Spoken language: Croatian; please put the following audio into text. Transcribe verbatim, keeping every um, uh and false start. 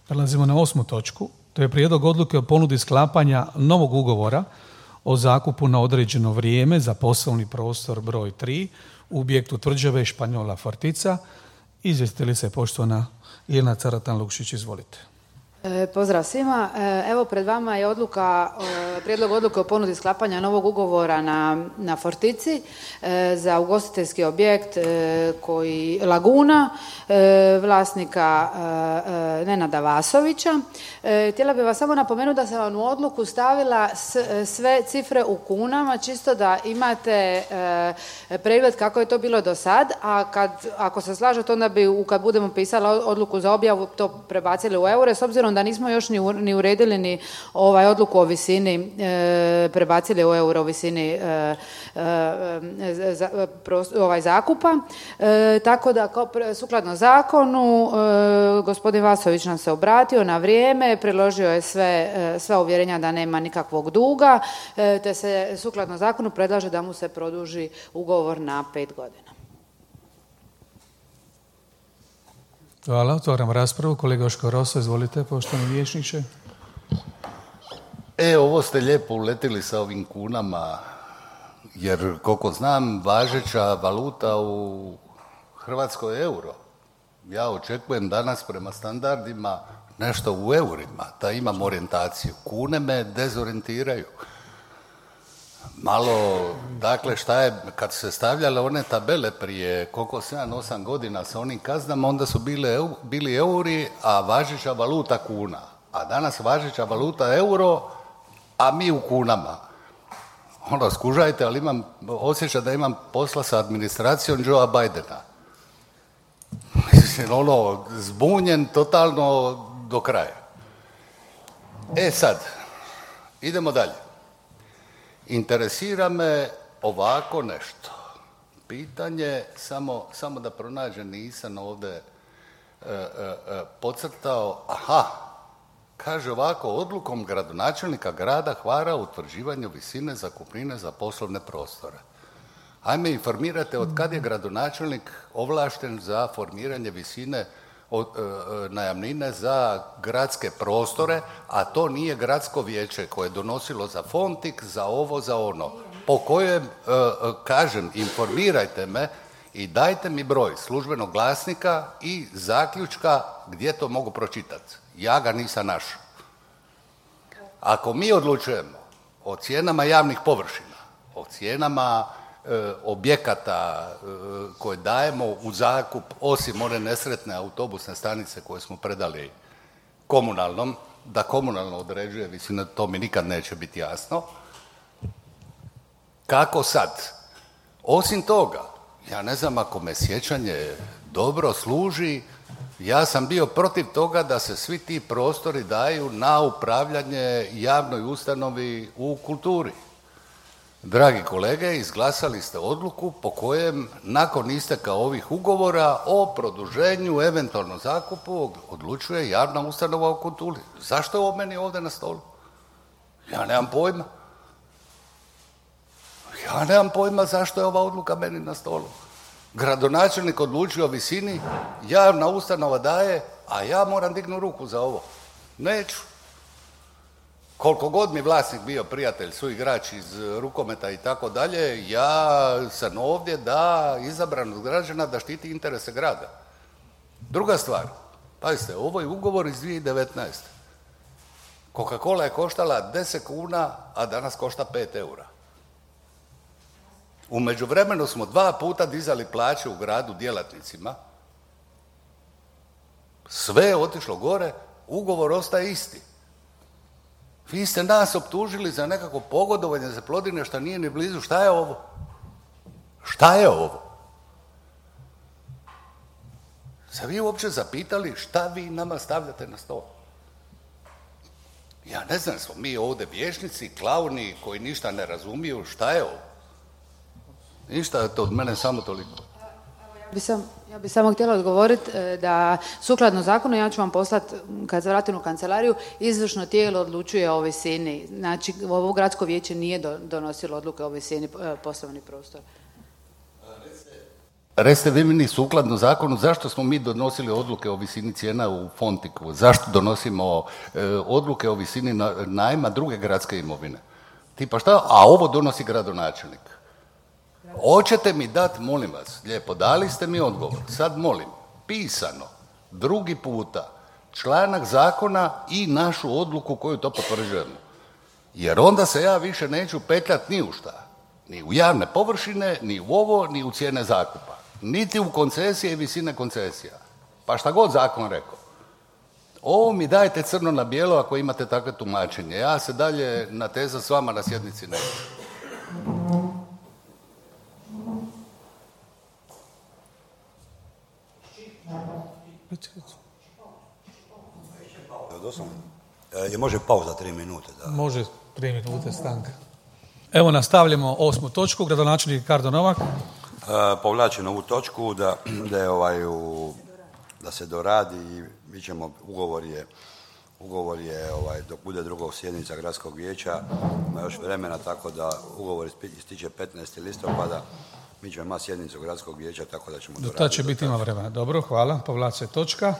Prelazimo na osmu točku. To je prijedlog odluke o ponudi sklapanja novog ugovora o zakupu na određeno vrijeme za poslovni prostor broj tri u objektu tvrđave Španjola Fortica. Izvjestiteljica je poštovana Ljiljana Caratan-Lukšić. Izvolite. E, pozdrav svima. E, evo pred vama je odluka, e, prijedlog odluke o ponudi sklapanja novog ugovora na, na Fortici e, za ugostiteljski objekt e, koji Laguna, e, vlasnika e, Nenada Vasovića. E, htjela bih vas samo napomenuti da sam vam u odluku stavila s, sve cifre u kunama, čisto da imate e, pregled kako je to bilo do sad, a kad, ako se slažete onda bi kad budemo pisali odluku za objavu to prebacili u eure, s obzirom da nismo još ni, u, ni uredili ni ovaj odluku o visini, e, prebacili u euro o visini e, e, za, prost, ovaj zakupa. E, tako da kao, sukladno zakonu e, gospodin Vasović nam se obratio na vrijeme, priložio je sve, e, sve uvjerenja da nema nikakvog duga, e, te se sukladno zakonu predlaže da mu se produži ugovor na pet godina. Hvala, otvaram raspravu. Kolega Joško Rosa, izvolite, poštovani vijećniče. E, ovo ste lijepo uletili sa ovim kunama, jer koliko znam, važeća valuta u Hrvatskoj je euro. Ja očekujem danas prema standardima nešto u eurima, da imam orijentaciju. Kune me dezorijentiraju. Malo, dakle, šta je, kad se stavljale one tabele prije koliko sedam osam godina sa onim kaznama, onda su bile, bili euri, a važeća valuta kuna. A danas važeća valuta euro, a mi u kunama. Ono, skužajte, ali imam osjećaj da imam posla sa administracijom Joea Bidena. Mislim, ono, zbunjen totalno do kraja. E sad, idemo dalje. Interesira me ovako nešto. Pitanje, samo, samo da pronađem, nisam ovdje e, e, e, podcrtao. Aha, kaže ovako, odlukom gradonačelnika grada Hvara o utvrđivanju visine zakupnine za poslovne prostore. Ajme, informirate od kad je gradonačelnik ovlašten za formiranje visine od, e, najamnine za gradske prostore, a to nije gradsko vijeće koje je donosilo za Fontik, za ovo, za ono. Po kojem, e, kažem, informirajte me i dajte mi broj službenog glasnika i zaključka gdje to mogu pročitati. Ja ga nisam našao. Ako mi odlučujemo o cijenama javnih površina, o cijenama objekata koje dajemo u zakup, osim one nesretne autobusne stanice koje smo predali komunalnom, da komunalno određuje visinu, to mi nikad neće biti jasno. Kako sad? Osim toga, ja ne znam, ako me sjećanje dobro služi, ja sam bio protiv toga da se svi ti prostori daju na upravljanje javnoj ustanovi u kulturi. Dragi kolege, izglasali ste odluku po kojem nakon isteka ovih ugovora o produženju, eventualno zakupu, odlučuje javna ustanova u kulturi. Zašto je ovo meni ovdje na stolu? Ja nemam pojma. Ja nemam pojma zašto je ova odluka meni na stolu. Gradonačelnik odlučio o visini, javna ustanova daje, a ja moram dignuti ruku za ovo. Neću. Koliko god mi vlasnik bio prijatelj, suigrač iz rukometa i tako dalje, ja sam ovdje da izabran od građana da štiti interese grada. Druga stvar, pazite, ovo je ugovor iz dvije tisuće devetnaeste. Coca-Cola je koštala deset kuna, a danas košta pet eura. U međuvremenu smo dva puta dizali plaće u gradu djelatnicima. Sve je otišlo gore, ugovor ostaje isti. Vi ste nas optužili za nekako pogodovanje za Plodine što nije ni blizu. Šta je ovo? Šta je ovo? Se vi uopće zapitali šta vi nama stavljate na stol? Ja ne znam, smo mi ovdje vješnici, klauni koji ništa ne razumiju. Šta je ovo? Ništa, je to od mene samo toliko. Bi sam, ja bih samo htjela odgovoriti da sukladno zakonu ja ću vam poslati, kad se vratim u kancelariju, izvršno tijelo odlučuje o visini. Znači, ovo gradsko vijeće nije do, donosilo odluke o visini poslovnih prostora. Recite vi meni sukladno zakonu zašto smo mi donosili odluke o visini cijena u Fontiku, zašto donosimo e, odluke o visini na, najma druge gradske imovine. Tipa šta, a ovo donosi gradonačelnik. Hoćete mi dati, molim vas, lijepo, dali ste mi odgovor, sad molim, pisano, drugi puta, članak zakona i našu odluku koju to potvrđujemo. Jer onda se ja više neću petljati ni u šta. Ni u javne površine, ni u ovo, ni u cijene zakupa. Niti u koncesije i visine koncesija. Pa šta god zakon rekao. Ovo mi dajte crno na bijelo ako imate takve tumačenje. Ja se dalje natezam s vama na sjednici neću. Je može pauza tri minute? Da. Može tri minute stanka. Evo nastavljamo osmu točku. Gradonačelnik Ricardo Novak. E, povlačim ovu točku da, da, je ovaj u, da se doradi i mi ćemo, ugovor je, ugovor je ovaj, dok bude drugog sjednica gradskog vijeća, ima još vremena, tako da ugovor ističe petnaestog listopada. Mi ćemo imati sjednicu gradskog vijeća, tako da ćemo Do doraditi. tada će biti ima vremena. Dobro, hvala. Povlače točka.